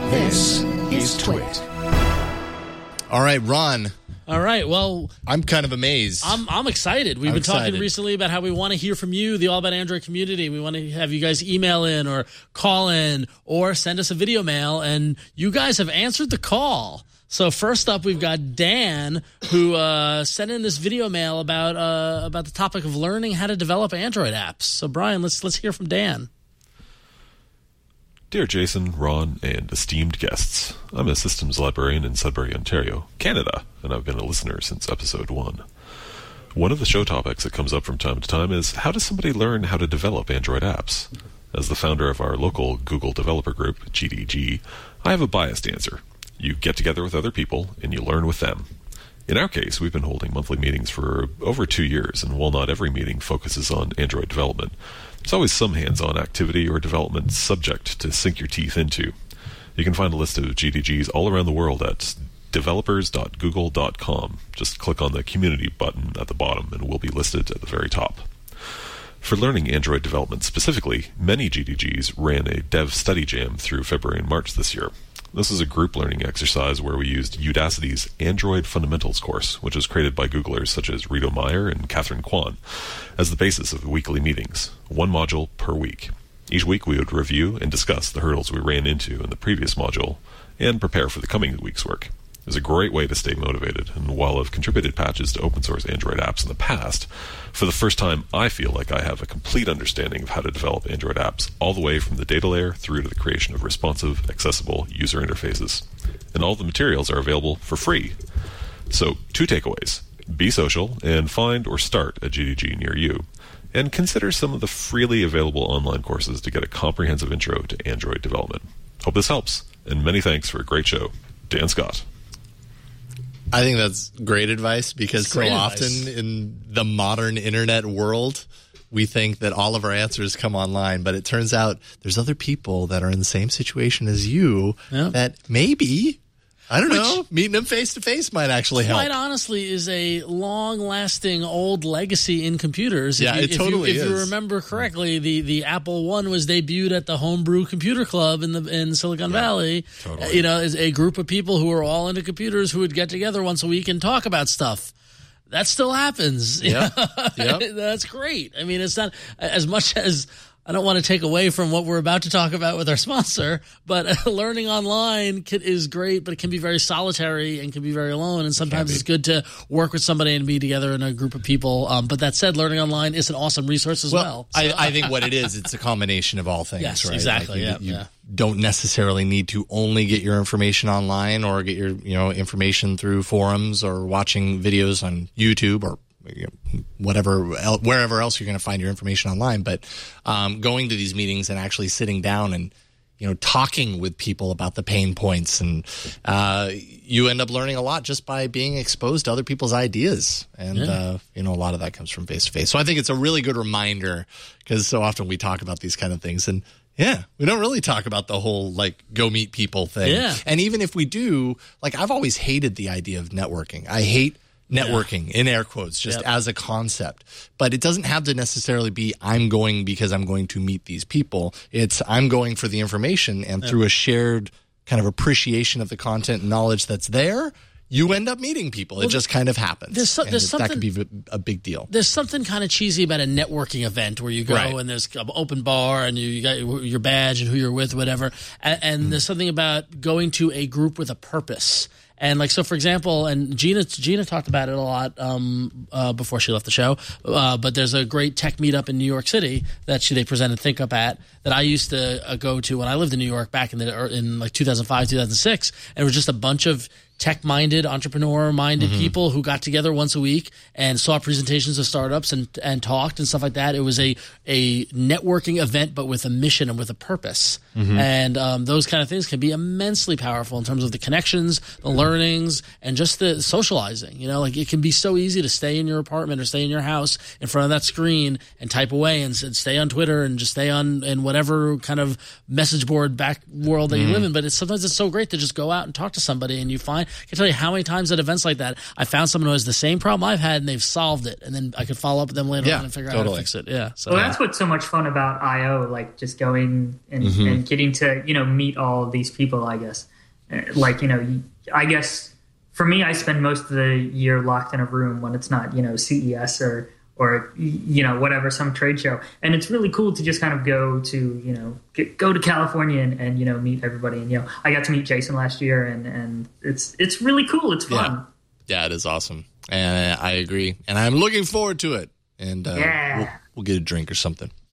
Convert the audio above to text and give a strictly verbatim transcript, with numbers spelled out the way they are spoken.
This is Twit. All right, Ron. All right, well... I'm kind of amazed. I'm I'm excited. We've I'm been excited. talking recently about how we want to hear from you, the All About Android community. We want to have you guys email in or call in or send us a video mail, and you guys have answered the call. So first up, we've got Dan, who uh, sent in this video mail about uh, about the topic of learning how to develop Android apps. So Brian, let's let's hear from Dan. Dear Jason, Ron, and esteemed guests, I'm a systems librarian in Sudbury, Ontario, Canada, and I've been a listener since episode one. One of the show topics that comes up from time to time is, how does somebody learn how to develop Android apps? As the founder of our local Google developer group, G D G, I have a biased answer. You get together with other people, and you learn with them. In our case, we've been holding monthly meetings for over two years, and while not every meeting focuses on Android development, there's always some hands-on activity or development subject to sink your teeth into. You can find a list of G D Gs all around the world at developers dot google dot com. Just click on the community button at the bottom, and we'll be listed at the very top. For learning Android development specifically, many G D Gs ran a Dev Study Jam through February and March this year. This is a group learning exercise where we used Udacity's Android Fundamentals course, which was created by Googlers such as Rito Meyer and Catherine Kwan, as the basis of weekly meetings, one module per week. Each week we would review and discuss the hurdles we ran into in the previous module and prepare for the coming week's work. It was a great way to stay motivated, and while I've contributed patches to open source Android apps in the past, for the first time I feel like I have a complete understanding of how to develop Android apps all the way from the data layer through to the creation of responsive, accessible user interfaces. And all the materials are available for free. So, two takeaways. Be social and find or start a G D G near you. And consider some of the freely available online courses to get a comprehensive intro to Android development. Hope this helps, and many thanks for a great show. Dan Scott. I think that's great advice, because so great often advice. in the modern internet world, we think that all of our answers come online, but it turns out there's other people that are in the same situation as you Yeah. that maybe, I don't Which- know, meeting them face to face might actually help. Quite honestly, is a long-lasting old legacy in computers. If Yeah, you, it if totally you, If you is. remember correctly, the, the Apple One was debuted at the Homebrew Computer Club in the in Silicon Valley. totally. You know, is a group of people who were all into computers who would get together once a week and talk about stuff. That still happens. Yep. Yep. That's great. I mean, it's not as much as. I don't want to take away from what we're about to talk about with our sponsor, but uh, learning online can, is great, but it can be very solitary and can be very alone. And sometimes it's good to work with somebody and be together in a group of people. Um, but that said, learning online is an awesome resource as well. well So- I, I think what it is, it's a combination of all things, Yes, right? exactly, Like you, yeah, you yeah. don't necessarily need to only get your information online or get your you know information through forums or watching videos on YouTube or you know, whatever, el- wherever else you're going to find your information online. But um, going to these meetings and actually sitting down and you know talking with people about the pain points, and uh, you end up learning a lot just by being exposed to other people's ideas. And Yeah. uh, you know a lot of that comes from face to face. So I think it's a really good reminder, because so often we talk about these kind of things and. Yeah, we don't really talk about the whole, like, go meet people thing. Yeah. And even if we do, like, I've always hated the idea of networking. I hate networking, in air quotes, just Yep. as a concept. But it doesn't have to necessarily be, I'm going because I'm going to meet these people. It's, I'm going for the information, and through a shared kind of appreciation of the content and knowledge that's there, you end up meeting people. It just kind of happens. there's so- And there's that could be something- a big deal. There's something kind of cheesy about a networking event where you go Right. and there's an open bar and you, you got your badge and who you're with, whatever. And, and Hmm. there's something about going to a group with a purpose. And like, so for example, and Gina, Gina talked about it a lot um, uh, before she left the show, uh, but there's a great tech meetup in New York City that she, they presented ThinkUp at that I used to uh, go to when I lived in New York back in the, or in like two thousand five, two thousand six. And it was just a bunch of tech-minded, entrepreneur-minded Mm-hmm. people who got together once a week and saw presentations of startups and and talked and stuff like that. It was a a networking event, but with a mission and with a purpose. Mm-hmm. And um, those kind of things can be immensely powerful in terms of the connections, the learning learnings and just the socializing. You know, like it can be so easy to stay in your apartment or stay in your house in front of that screen and type away and, and stay on Twitter and just stay on in whatever kind of message board back world that mm-hmm. you live in. But it's sometimes it's so great to just go out and talk to somebody, and you find I can tell you how many times at events like that I found someone who has the same problem I've had and they've solved it, and then I could follow up with them later yeah, on and figure totally. out how to fix it. Yeah. So well, that's what's so much fun about I O, like just going and, mm-hmm. and getting to, you know, meet all of these people, I guess. Like, you know, I guess for me, I spend most of the year locked in a room when it's not, you know, C E S or, or, you know, whatever, some trade show. And it's really cool to just kind of go to, you know, get, go to California and, and, you know, meet everybody. And, you know, I got to meet Jason last year, and, and it's, it's really cool. It's fun. Yeah, yeah it is awesome. And I agree. And I'm looking forward to it. And uh, yeah. we'll, we'll get a drink or something.